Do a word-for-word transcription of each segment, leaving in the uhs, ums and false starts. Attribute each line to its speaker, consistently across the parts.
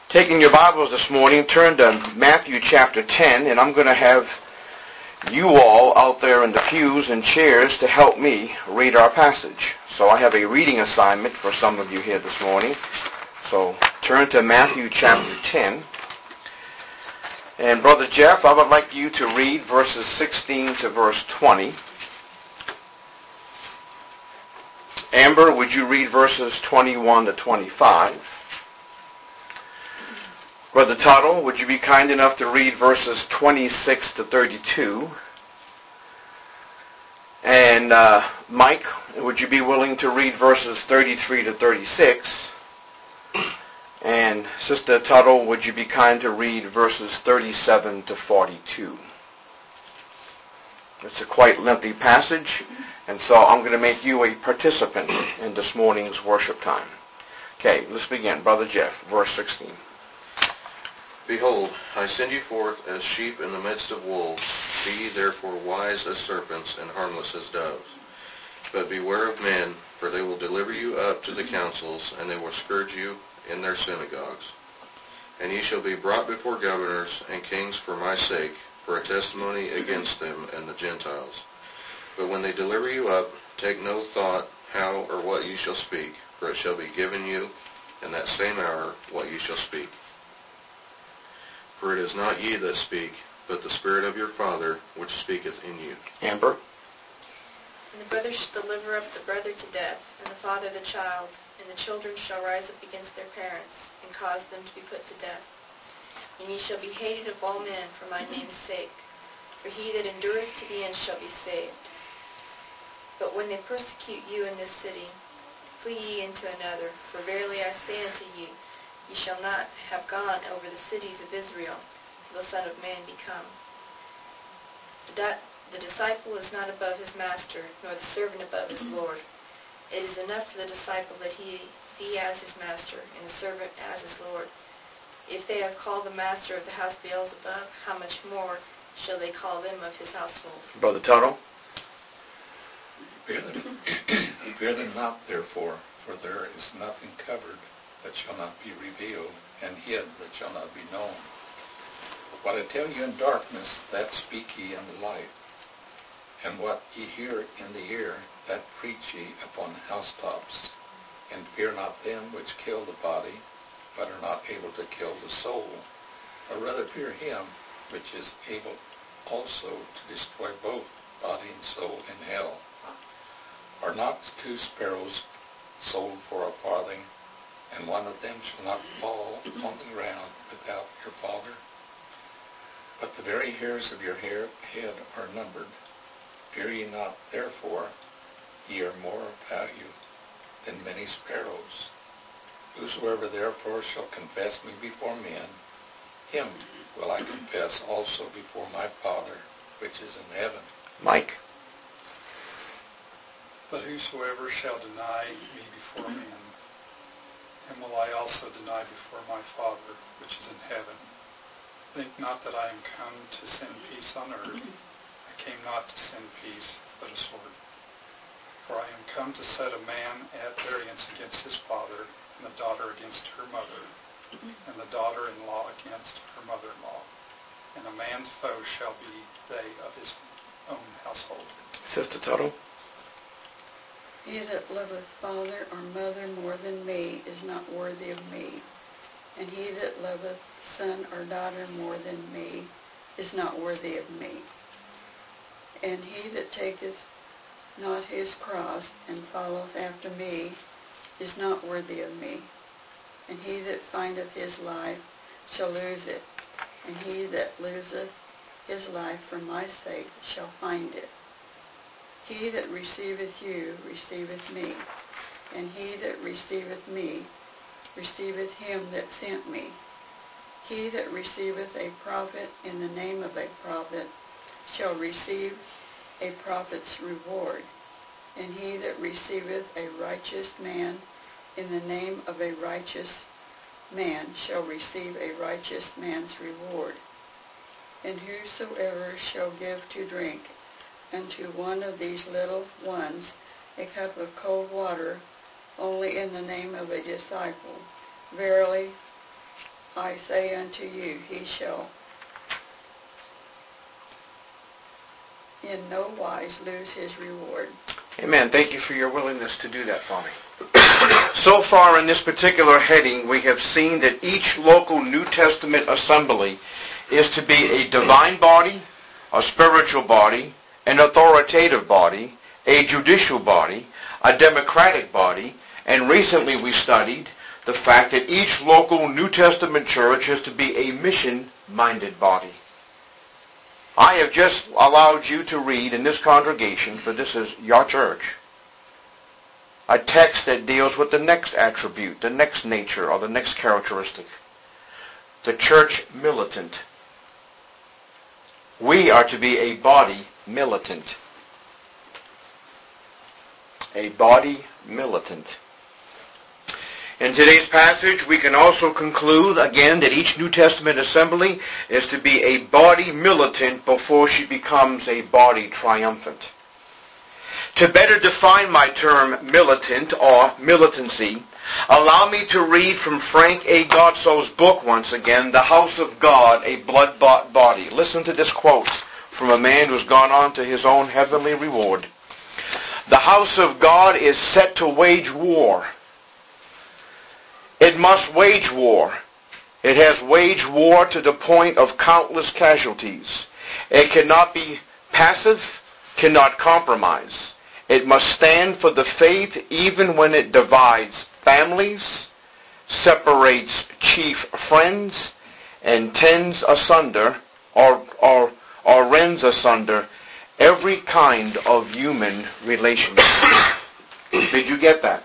Speaker 1: Taking your Bibles this morning, turn to Matthew chapter ten, and I'm going to have you all out there in the pews and chairs to help me read our passage. So I have a reading assignment for some of you here this morning. So turn to Matthew chapter ten. And Brother Jeff, I would like you to read verses sixteen to verse twenty. Amber, would you read verses twenty-one to twenty-five? Brother Tuttle, would you be kind enough to read verses twenty-six to thirty-two? And uh, Mike, would you be willing to read verses thirty-three to thirty-six? And Sister Tuttle, would you be kind to read verses thirty-seven to forty-two? It's a quite lengthy passage, and so I'm going to make you a participant in this morning's worship time. Okay, let's begin. Brother Jeff, verse sixteen.
Speaker 2: Behold, I send you forth as sheep in the midst of wolves. Be ye therefore wise as serpents and harmless as doves. But beware of men, for they will deliver you up to the councils, and they will scourge you in their synagogues. And ye shall be brought before governors and kings for my sake, for a testimony against them and the Gentiles. But when they deliver you up, take no thought how or what ye shall speak, for it shall be given you in that same hour what ye shall speak. For it is not ye that speak, but the Spirit of your Father which speaketh in you.
Speaker 1: Amber?
Speaker 3: And the brother shall deliver up the brother to death, and the father the child, and the children shall rise up against their parents, and cause them to be put to death. And ye shall be hated of all men for my name's sake, for he that endureth to the end shall be saved. But when they persecute you in this city, flee ye into another, for verily I say unto you, ye shall not have gone over the cities of Israel till the Son of Man be come. The, di- the disciple is not above his master, nor the servant above his Lord. It is enough for the disciple that he be as his master, and the servant as his Lord. If they have called the master of the house Beelzebub, how much more shall they call them of his household?
Speaker 1: Brother Tuttle?
Speaker 4: Fear them, fear them not, therefore, for there is nothing covered that shall not be revealed, and hid that shall not be known. What I tell you in darkness, that speak ye in the light. And what ye hear in the ear, that preach ye upon the housetops. And fear not them which kill the body, but are not able to kill the soul, or rather fear him which is able also to destroy both body and soul in hell. Are not two sparrows sold for a farthing, and one of them shall not fall upon the ground without your Father? But the very hairs of your hair, head are numbered. Fear ye not, therefore, ye are more of value than many sparrows. Whosoever therefore shall confess me before men, him will I confess also before my Father which is in heaven.
Speaker 1: Mike?
Speaker 5: But whosoever shall deny me before men, him will I also deny before my Father which is in heaven. Think not that I am come to send peace on earth. I came not to send peace, but a sword. For I am come to set a man at variance against his father, and the daughter against her mother, and the daughter-in-law against her mother-in-law. And a man's foe shall be they of his own household.
Speaker 1: Sister Tuttle?
Speaker 6: He that loveth father or mother more than me is not worthy of me. And he that loveth son or daughter more than me is not worthy of me. And he that taketh not his cross and followeth after me is not worthy of me. And he that findeth his life shall lose it. And he that loseth his life for my sake shall find it. He that receiveth you receiveth me, and he that receiveth me receiveth him that sent me. He that receiveth a prophet in the name of a prophet shall receive a prophet's reward, and he that receiveth a righteous man in the name of a righteous man shall receive a righteous man's reward. And whosoever shall give to drink unto one of these little ones a cup of cold water only in the name of a disciple, verily I say unto you, he shall in no wise lose his reward.
Speaker 1: Amen. Thank you for your willingness to do that for me. So far in this particular heading, we have seen that each local New Testament assembly is to be a divine body, a spiritual body, an authoritative body, a judicial body, a democratic body, and recently we studied the fact that each local New Testament church is to be a mission-minded body. I have just allowed you to read in this congregation, for this is your church, a text that deals with the next attribute, the next nature, or the next characteristic. The church militant. We are to be a body militant. A body militant. In today's passage, we can also conclude, again, that each New Testament assembly is to be a body militant before she becomes a body triumphant. To better define my term militant or militancy, allow me to read from Frank A. Godsow's book once again, The House of God, a Blood-Bought Body. Listen to this quote from a man who's gone on to his own heavenly reward. The house of God is set to wage war. It must wage war. It has waged war to the point of countless casualties. It cannot be passive, cannot compromise. It must stand for the faith even when it divides families, separates chief friends, and tends asunder or, or, or rends asunder every kind of human relationship. Did you get that?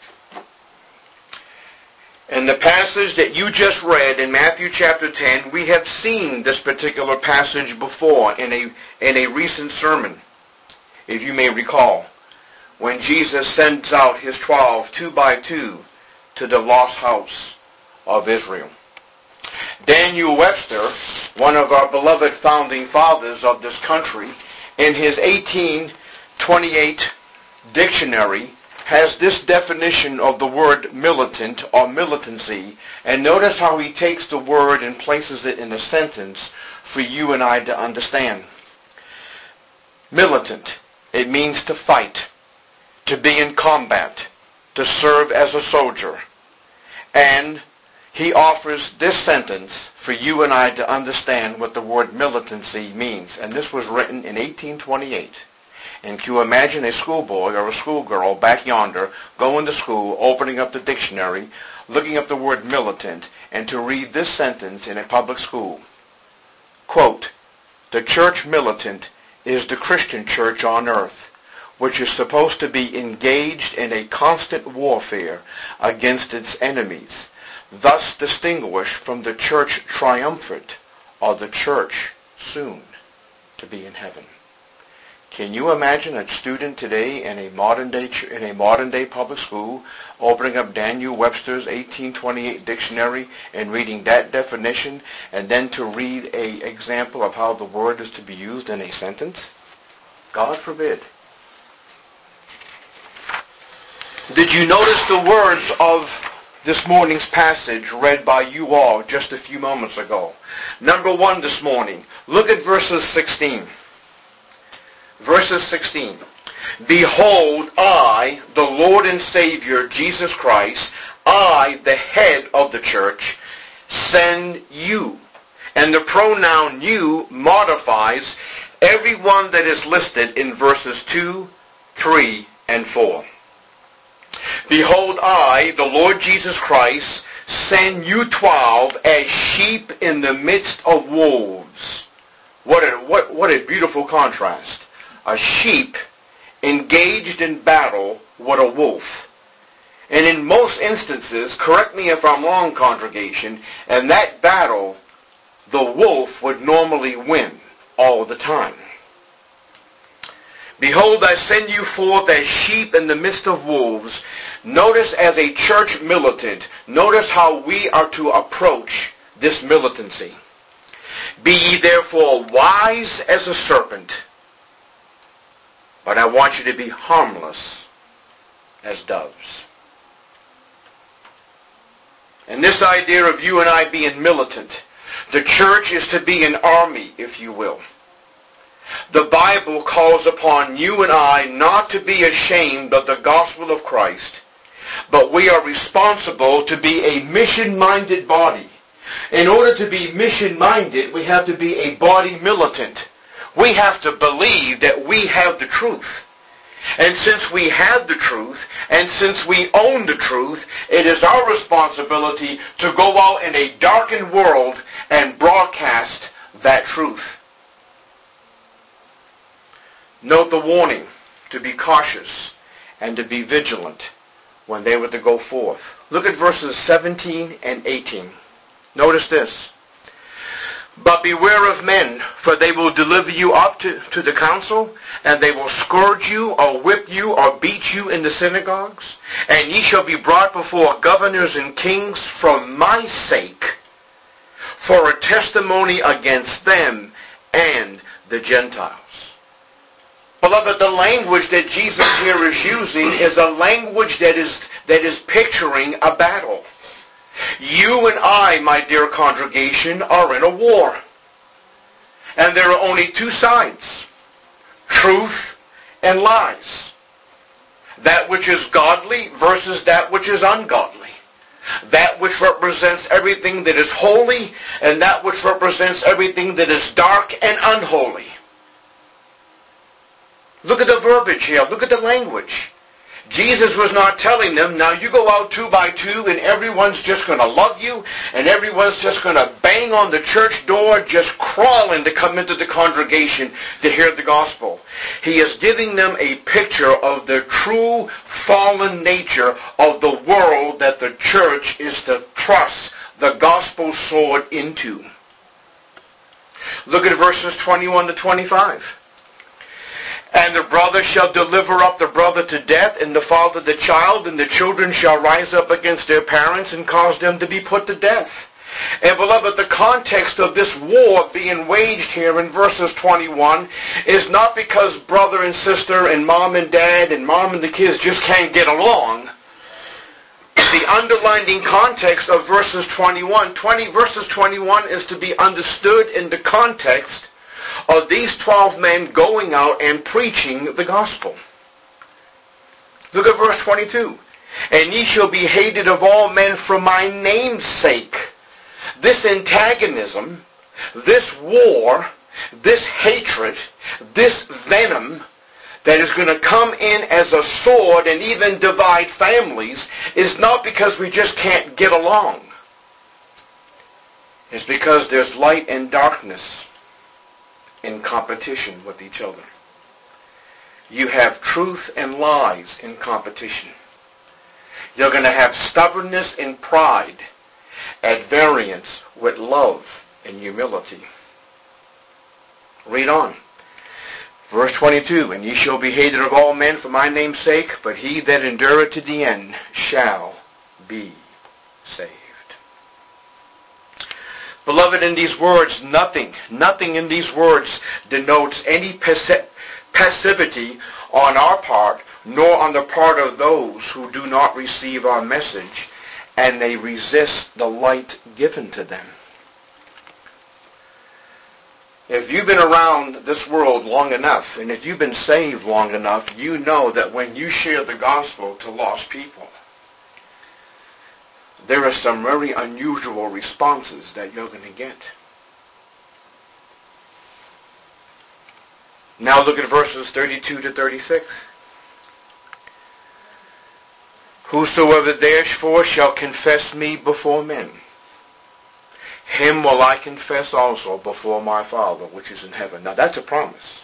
Speaker 1: In the passage that you just read in Matthew chapter ten, we have seen this particular passage before in a, in a recent sermon, if you may recall, when Jesus sends out his twelve, two by two, to the lost house of Israel. Daniel Webster, one of our beloved founding fathers of this country, in his eighteen twenty-eight dictionary, has this definition of the word militant or militancy, and notice how he takes the word and places it in a sentence for you and I to understand. Militant, it means to fight, to be in combat, to serve as a soldier. And he offers this sentence for you and I to understand what the word militancy means. And this was written in eighteen twenty-eight. And can you imagine a schoolboy or a schoolgirl back yonder going to school, opening up the dictionary, looking up the word militant, and to read this sentence in a public school? Quote, "The church militant is the Christian church on earth, which is supposed to be engaged in a constant warfare against its enemies, thus distinguished from the church triumphant or the church soon to be in heaven." Can you imagine a student today in a modern day in a modern day public school opening up Daniel Webster's eighteen twenty-eight dictionary and reading that definition, and then to read a example of how the word is to be used in a sentence? God forbid. Did you notice the words of this morning's passage read by you all just a few moments ago? Number one this morning, look at verses sixteen. Verses sixteen. "Behold, I, the Lord and Savior, Jesus Christ, I, the head of the church, send you." And the pronoun you modifies everyone that is listed in verses two, three, and four. "Behold, I, the Lord Jesus Christ, send you twelve as sheep in the midst of wolves." What a, what, what a beautiful contrast. A sheep engaged in battle with a wolf. And in most instances, correct me if I'm wrong, congregation, in that battle, the wolf would normally win all the time. "Behold, I send you forth as sheep in the midst of wolves." Notice, as a church militant, notice how we are to approach this militancy. "Be ye therefore wise as a serpent, but I want you to be harmless as doves." And this idea of you and I being militant, the church is to be an army, if you will. The Bible calls upon you and I not to be ashamed of the gospel of Christ, but we are responsible to be a mission-minded body. In order to be mission-minded, we have to be a body militant. We have to believe that we have the truth. And since we have the truth, and since we own the truth, it is our responsibility to go out in a darkened world and broadcast that truth. Note the warning to be cautious and to be vigilant when they were to go forth. Look at verses seventeen and eighteen. Notice this. But beware of men, for they will deliver you up to, to the council, and they will scourge you, or whip you, or beat you in the synagogues. And ye shall be brought before governors and kings for my sake, for a testimony against them and the Gentiles. Beloved, the language that Jesus here is using is a language that is, that is picturing a battle. You and I, my dear congregation, are in a war. And there are only two sides, truth and lies. That which is godly versus that which is ungodly. That which represents everything that is holy and that which represents everything that is dark and unholy. Look at the verbiage here. Look at the language. Jesus was not telling them, now you go out two by two and everyone's just going to love you and everyone's just going to bang on the church door, just crawling to come into the congregation to hear the gospel. He is giving them a picture of the true fallen nature of the world that the church is to thrust the gospel sword into. Look at verses twenty-one to twenty-five. And the brother shall deliver up the brother to death, and the father the child, and the children shall rise up against their parents and cause them to be put to death. And beloved, the context of this war being waged here in verses twenty-one is not because brother and sister and mom and dad and mom and the kids just can't get along. The underlying context of verses twenty-one, twenty verses twenty-one is to be understood in the context of these twelve men going out and preaching the gospel. Look at verse twenty-two. And ye shall be hated of all men for my name's sake. This antagonism, this war, this hatred, this venom that is going to come in as a sword and even divide families is not because we just can't get along. It's because there's light and darkness in competition with each other. You have truth and lies in competition. You're going to have stubbornness and pride at variance with love and humility. Read on. Verse twenty-two, and ye shall be hated of all men for my name's sake, but he that endureth to the end shall be saved. Beloved, in these words, nothing, nothing in these words denotes any passivity on our part, nor on the part of those who do not receive our message, and they resist the light given to them. If you've been around this world long enough, and if you've been saved long enough, you know that when you share the gospel to lost people, there are some very unusual responses that you're going to get. Now look at verses thirty-two to thirty-six. Whosoever therefore shall confess me before men, him will I confess also before my Father which is in heaven. Now that's a promise.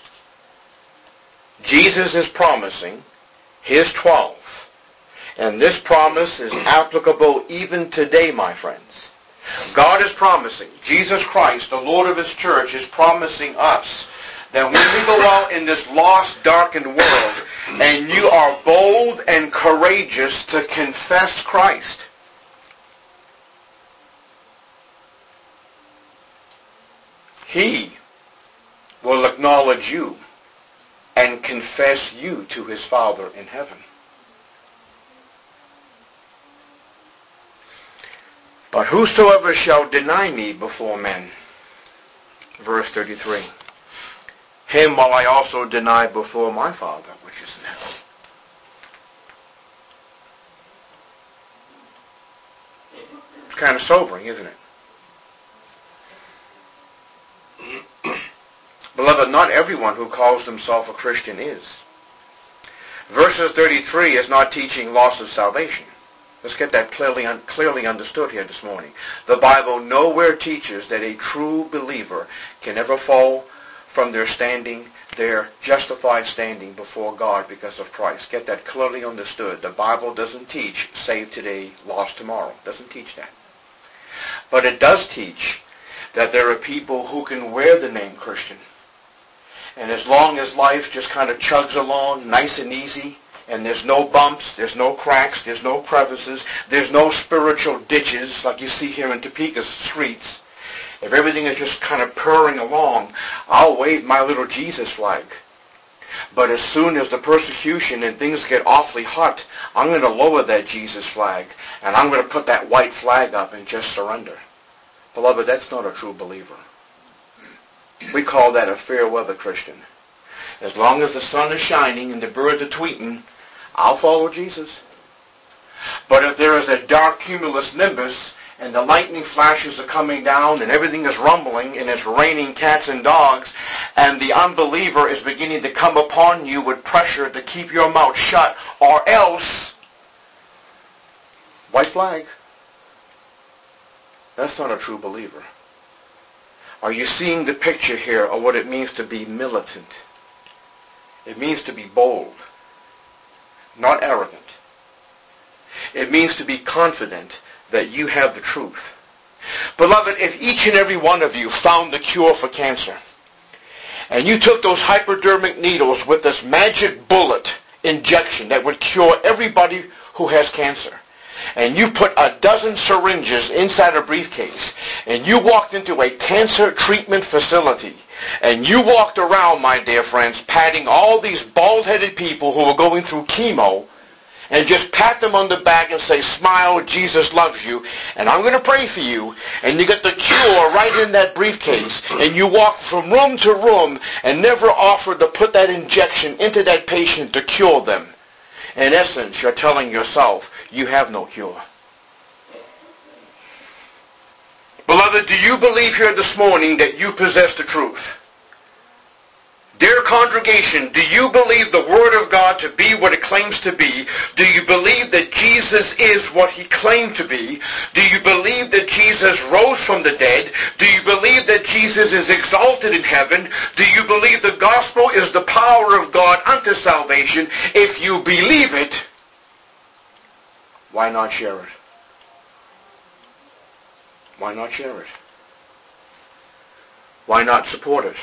Speaker 1: Jesus is promising his twelve. And this promise is applicable even today, my friends. God is promising, Jesus Christ, the Lord of his church, is promising us that when we go out in this lost, darkened world, and you are bold and courageous to confess Christ, he will acknowledge you and confess you to his Father in heaven. But whosoever shall deny me before men, verse thirty-three, him will I also deny before my Father which is in heaven. It's kind of sobering, isn't it? Beloved, not everyone who calls himself a Christian is. Verses thirty-three is not teaching loss of salvation. Let's get that clearly un- clearly understood here this morning. The Bible nowhere teaches that a true believer can ever fall from their standing, their justified standing before God because of Christ. Get that clearly understood. The Bible doesn't teach saved today, lost tomorrow. It doesn't teach that. But it does teach that there are people who can wear the name Christian. And as long as life just kind of chugs along nice and easy, and there's no bumps, there's no cracks, there's no crevices, there's no spiritual ditches like you see here in Topeka's streets, if everything is just kind of purring along, I'll wave my little Jesus flag. But as soon as the persecution and things get awfully hot, I'm going to lower that Jesus flag, and I'm going to put that white flag up and just surrender. Beloved, that's not a true believer. We call that a fair weather Christian. As long as the sun is shining and the birds are tweeting, I'll follow Jesus. But if there is a dark cumulus nimbus and the lightning flashes are coming down and everything is rumbling and it's raining cats and dogs and the unbeliever is beginning to come upon you with pressure to keep your mouth shut, or else, white flag. That's not a true believer. Are you seeing the picture here of what it means to be militant? It means to be bold, not arrogant. It means to be confident that you have the truth. Beloved, if each and every one of you found the cure for cancer, and you took those hypodermic needles with this magic bullet injection that would cure everybody who has cancer, and you put a dozen syringes inside a briefcase, and you walked into a cancer treatment facility, and you walked around, my dear friends, patting all these bald-headed people who were going through chemo, and just pat them on the back and say, smile, Jesus loves you, and I'm going to pray for you, and you get the cure right in that briefcase, and you walk from room to room and never offered to put that injection into that patient to cure them. In essence, you're telling yourself, you have no cure. Beloved, do you believe here this morning that you possess the truth? Dear congregation, do you believe the Word of God to be what it claims to be? Do you believe that Jesus is what He claimed to be? Do you believe that Jesus rose from the dead? Do you believe that Jesus is exalted in heaven? Do you believe the gospel is the power of God unto salvation? If you believe it, why not share it? Why not share it? Why not support it?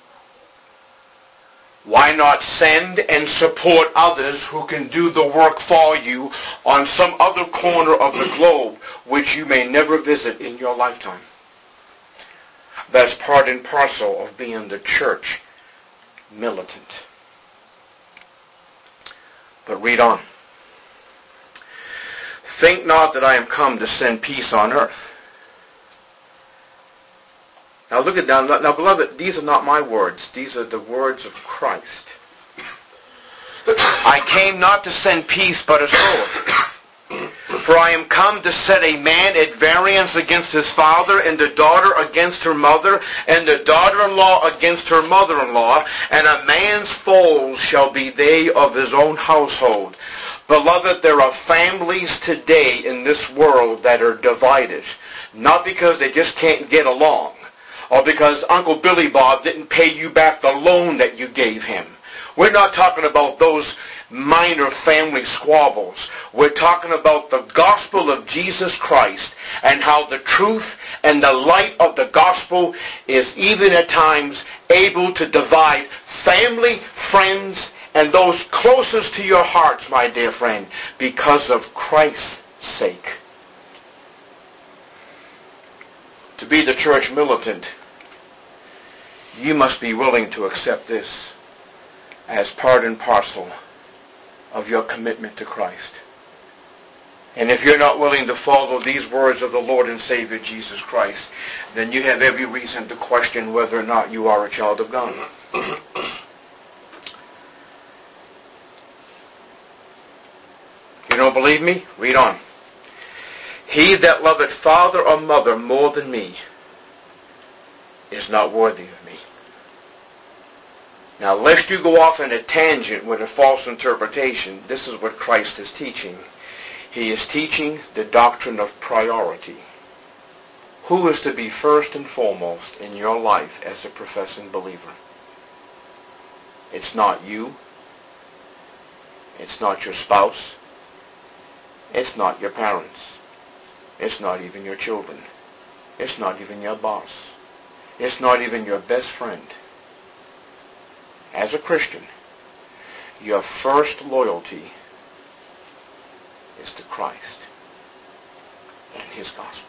Speaker 1: Why not send and support others who can do the work for you on some other corner of the globe which you may never visit in your lifetime? That's part and parcel of being the church militant. But read on. Think not that I am come to send peace on earth. Now look at now, now, beloved, these are not my words. These are the words of Christ. I came not to send peace, but a sword. For I am come to set a man at variance against his father, and the daughter against her mother, and the daughter-in-law against her mother-in-law, and a man's foes shall be they of his own household. Beloved, there are families today in this world that are divided, not because they just can't get along, or because Uncle Billy Bob didn't pay you back the loan that you gave him. We're not talking about those minor family squabbles. We're talking about the gospel of Jesus Christ and how the truth and the light of the gospel is even at times able to divide family, friends, and those closest to your hearts, my dear friend, because of Christ's sake. To be the church militant, you must be willing to accept this as part and parcel of your commitment to Christ. And if you're not willing to follow these words of the Lord and Savior Jesus Christ, then you have every reason to question whether or not you are a child of God. You don't believe me? Read on. He that loveth father or mother more than me is not worthy of me. Now, lest you go off in a tangent with a false interpretation, this is what Christ is teaching. He is teaching the doctrine of priority. Who is to be first and foremost in your life as a professing believer? It's not you. It's not your spouse. It's not your parents. It's not even your children. It's not even your boss. It's not even your best friend. As a Christian, your first loyalty is to Christ and His gospel.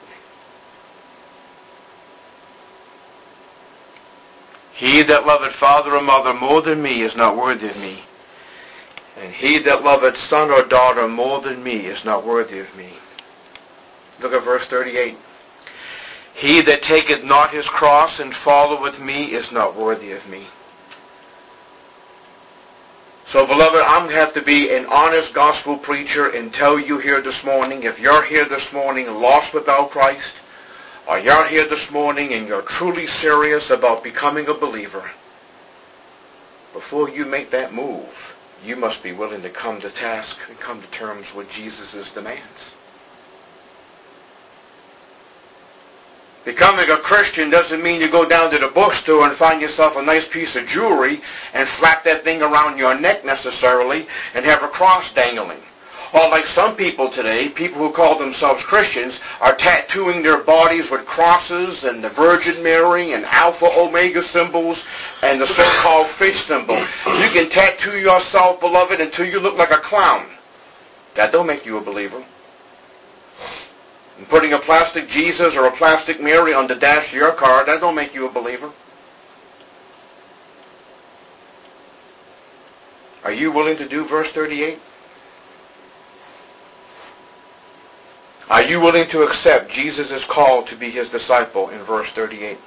Speaker 1: He that loveth father or mother more than me is not worthy of me. And he that loveth son or daughter more than me is not worthy of me. Look at verse thirty-eight. He that taketh not his cross and followeth me is not worthy of me. So, beloved, I'm going to have to be an honest gospel preacher and tell you here this morning, if you're here this morning lost without Christ, or you're here this morning and you're truly serious about becoming a believer, before you make that move, you must be willing to come to task and come to terms with Jesus' demands. Becoming a Christian doesn't mean you go down to the bookstore and find yourself a nice piece of jewelry and flap that thing around your neck necessarily and have a cross dangling. Or like some people today, people who call themselves Christians, are tattooing their bodies with crosses and the Virgin Mary and Alpha Omega symbols and the so-called faith symbol. You can tattoo yourself, beloved, until you look like a clown. That don't make you a believer. And putting a plastic Jesus or a plastic Mary on the dash of your car, that don't make you a believer. Are you willing to do verse thirty-eight? Are you willing to accept Jesus' call to be his disciple in verse thirty-eight?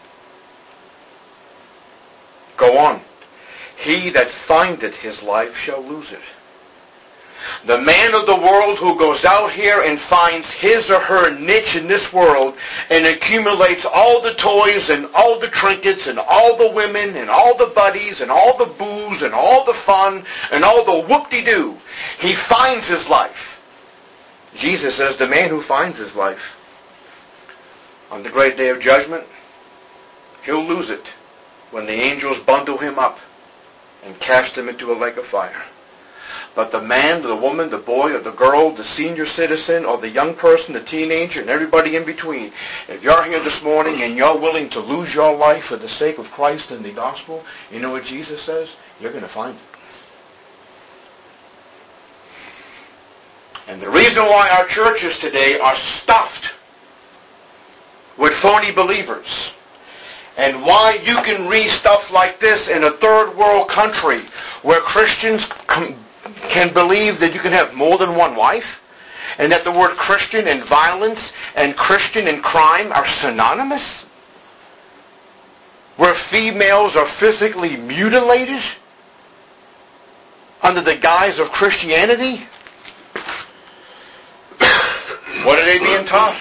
Speaker 1: Go on. He that findeth his life shall lose it. The man of the world who goes out here and finds his or her niche in this world and accumulates all the toys and all the trinkets and all the women and all the buddies and all the booze and all the fun and all the whoop-de-doo, he finds his life. Jesus says the man who finds his life on the great day of judgment, he'll lose it when the angels bundle him up and cast him into a lake of fire. But the man, the woman, the boy, or the girl, the senior citizen, or the young person, the teenager, and everybody in between, if you're here this morning and you're willing to lose your life for the sake of Christ and the gospel, you know what Jesus says? You're going to find it. And the reason why our churches today are stuffed with phony believers, and why you can read stuff like this in a third world country where Christians com- can believe that you can have more than one wife, and that the word Christian and violence and Christian and crime are synonymous, where females are physically mutilated under the guise of Christianity. What are they being taught?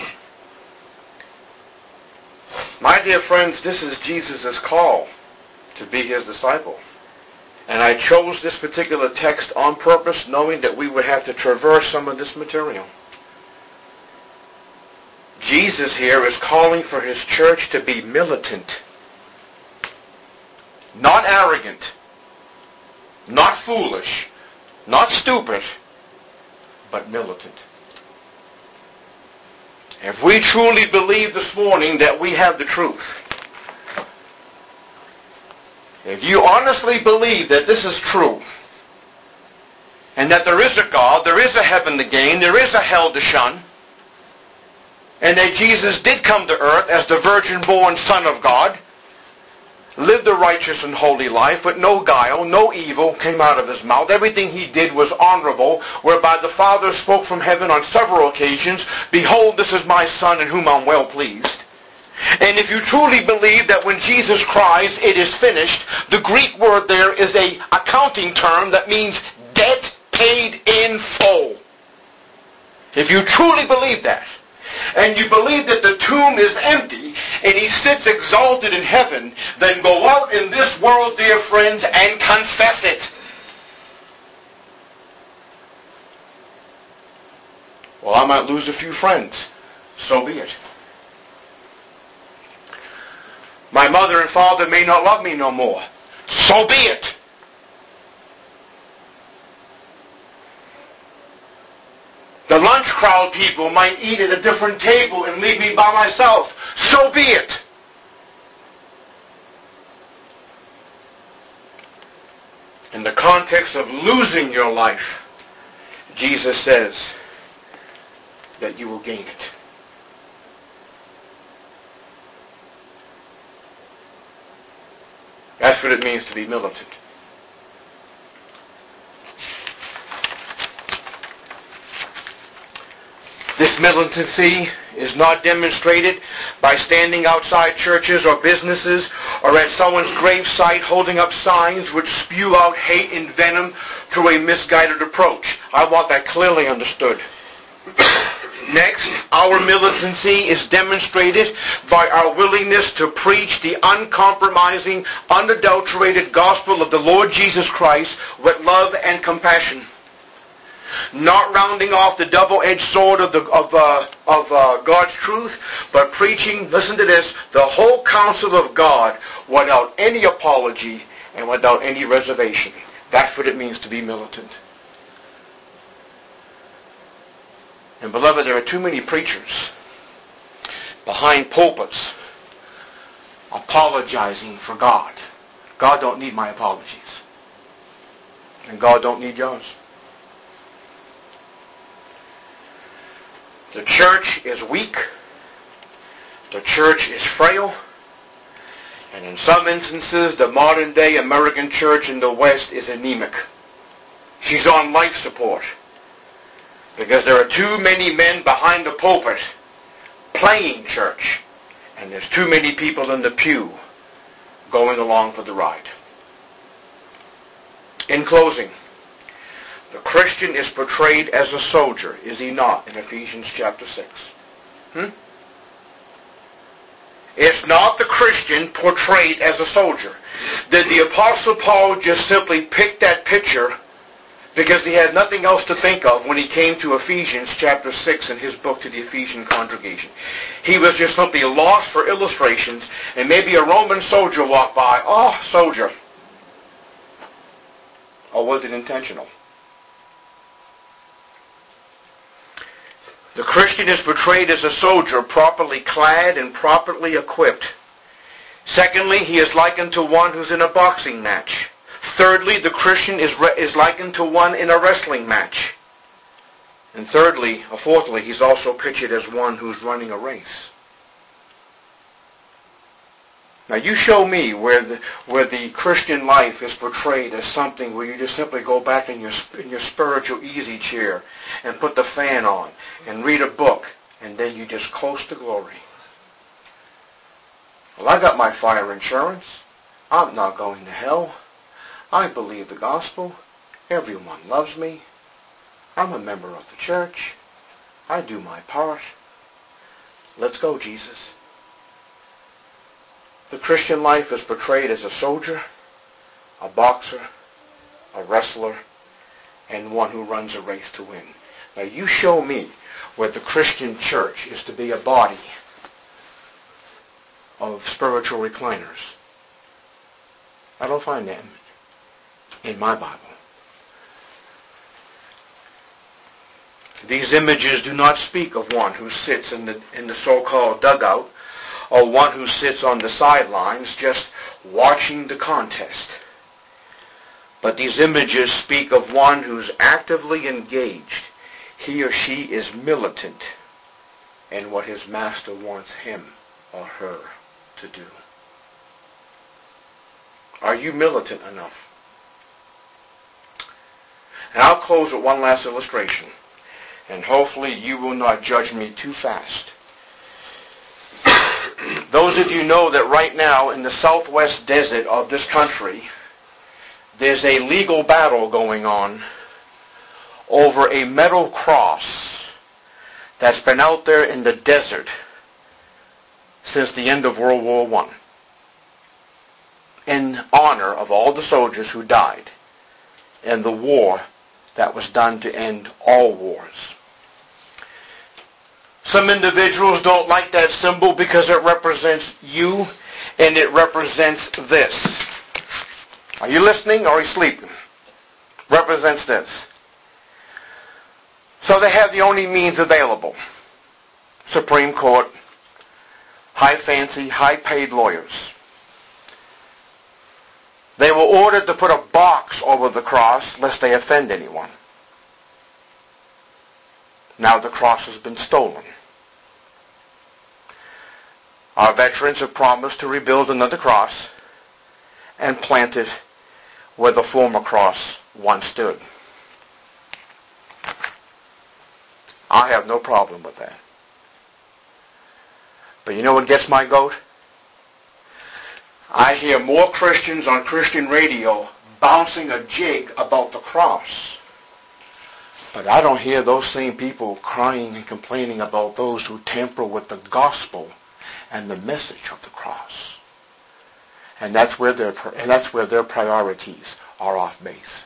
Speaker 1: My dear friends, this is Jesus' call to be his disciple. And I chose this particular text on purpose, knowing that we would have to traverse some of this material. Jesus here is calling for his church to be militant, not arrogant, not foolish, not stupid, but militant. If we truly believe this morning that we have the truth, if you honestly believe that this is true, and that there is a God, there is a heaven to gain, there is a hell to shun, and that Jesus did come to earth as the virgin-born Son of God, lived a righteous and holy life, but no guile, no evil came out of his mouth. Everything he did was honorable, whereby the Father spoke from heaven on several occasions, "Behold, this is my Son in whom I'm well pleased." And if you truly believe that when Jesus cries, "It is finished," the Greek word there is a accounting term that means debt paid in full. If you truly believe that, and you believe that the tomb is empty and he sits exalted in heaven, then go out in this world, dear friends, and confess it. Well, I might lose a few friends. So be it. My mother and father may not love me no more. So be it. The lunch crowd people might eat at a different table and leave me by myself. So be it. In the context of losing your life, Jesus says that you will gain it. That's what it means to be militant. This militancy is not demonstrated by standing outside churches or businesses or at someone's gravesite holding up signs which spew out hate and venom through a misguided approach. I want that clearly understood. Next, our militancy is demonstrated by our willingness to preach the uncompromising, unadulterated gospel of the Lord Jesus Christ with love and compassion. Not rounding off the double-edged sword of, the, of, uh, of uh, God's truth, but preaching, listen to this, the whole counsel of God without any apology and without any reservation. That's what it means to be militant. And beloved, there are too many preachers behind pulpits apologizing for God. God don't need my apologies. And God don't need yours. The church is weak. The church is frail. And in some instances, the modern day American church in the West is anemic. She's on life support. Because there are too many men behind the pulpit playing church. And there's too many people in the pew going along for the ride. In closing, the Christian is portrayed as a soldier, is he not, in Ephesians chapter six? Hmm? It's not the Christian portrayed as a soldier. Did the Apostle Paul just simply pick that picture because he had nothing else to think of when he came to Ephesians chapter six in his book to the Ephesian congregation? He was just simply lost for illustrations, and maybe a Roman soldier walked by. Oh, soldier. Or was it intentional? The Christian is portrayed as a soldier, properly clad and properly equipped. Secondly, he is likened to one who's in a boxing match. Thirdly, the Christian is, re- is likened to one in a wrestling match. And thirdly, or fourthly, he's also pictured as one who's running a race. Now you show me where the where the Christian life is portrayed as something where you just simply go back in your in your spiritual easy chair and put the fan on and read a book and then you just coast to glory. Well, I got my fire insurance. I'm not going to hell. I believe the gospel. Everyone loves me. I'm a member of the church. I do my part. Let's go, Jesus. The Christian life is portrayed as a soldier, a boxer, a wrestler, and one who runs a race to win. Now you show me where the Christian church is to be a body of spiritual recliners. I don't find them in my Bible. These images do not speak of one who sits in the in the so-called dugout, or one who sits on the sidelines just watching the contest. But these images speak of one who's actively engaged. He or she is militant in what his master wants him or her to do. Are you militant enough? And I'll close with one last illustration. And hopefully you will not judge me too fast. Those of you know that right now in the southwest desert of this country, there's a legal battle going on over a metal cross that's been out there in the desert since the end of World War One, in honor of all the soldiers who died in the war that was done to end all wars. Some individuals don't like that symbol because it represents you and it represents this. Are you listening or are you sleeping? Represents this. So they have the only means available. Supreme Court, high fancy, high paid lawyers. They were ordered to put a box over the cross lest they offend anyone. Now the cross has been stolen. Our veterans have promised to rebuild another cross and plant it where the former cross once stood. I have no problem with that. But you know what gets my goat? I hear more Christians on Christian radio bouncing a jig about the cross. But I don't hear those same people crying and complaining about those who tamper with the gospel and the message of the cross. And that's where their and that's where their priorities are off base.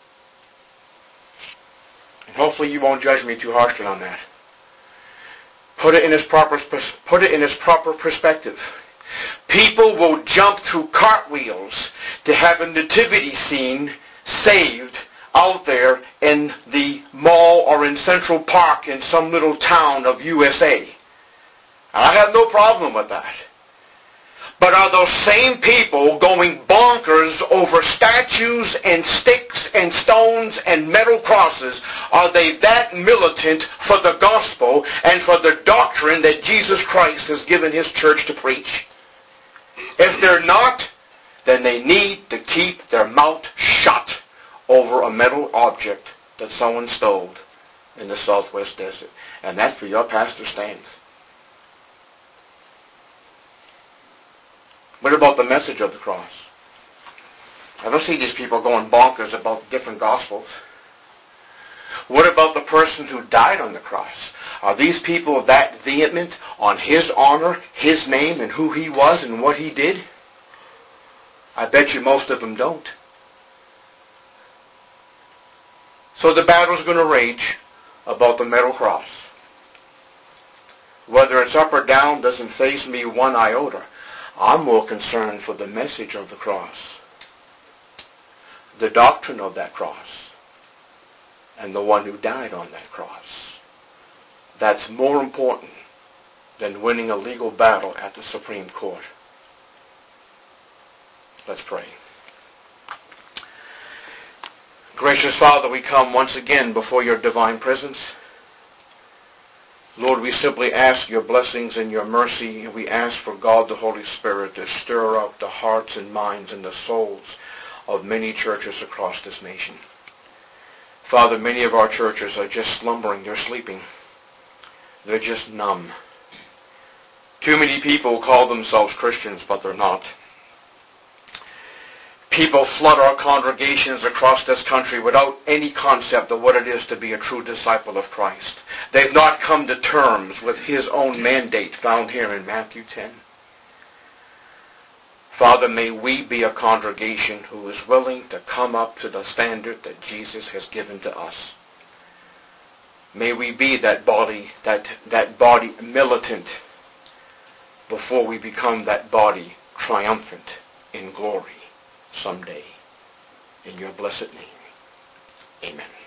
Speaker 1: And hopefully you won't judge me too harshly on that. Put it in its proper put it in its proper perspective. People will jump through cartwheels to have a nativity scene saved out there in the mall or in Central Park in some little town of U S A. I have no problem with that. But are those same people going bonkers over statues and sticks and stones and metal crosses? Are they that militant for the gospel and for the doctrine that Jesus Christ has given his church to preach? If they're not, then they need to keep their mouth shut over a metal object that someone stole in the southwest desert. And that's where your pastor stands. What about the message of the cross? I don't see these people going bonkers about different gospels. What about the person who died on the cross? Are these people that vehement on his honor, his name, and who he was and what he did? I bet you most of them don't. So the battle's going to rage about the metal cross. Whether it's up or down doesn't faze me one iota. I'm more concerned for the message of the cross, the doctrine of that cross, and the one who died on that cross. That's more important than winning a legal battle at the Supreme Court. Let's pray. Gracious Father, we come once again before your divine presence. Lord, we simply ask your blessings and your mercy, and we ask for God the Holy Spirit to stir up the hearts and minds and the souls of many churches across this nation. Father, many of our churches are just slumbering, they're sleeping. They're just numb. Too many people call themselves Christians, but they're not. People flood our congregations across this country without any concept of what it is to be a true disciple of Christ. They've not come to terms with his own mandate found here in Matthew ten. Father, may we be a congregation who is willing to come up to the standard that Jesus has given to us. May we be that body, that, that body militant before we become that body triumphant in glory someday. In your blessed name, amen.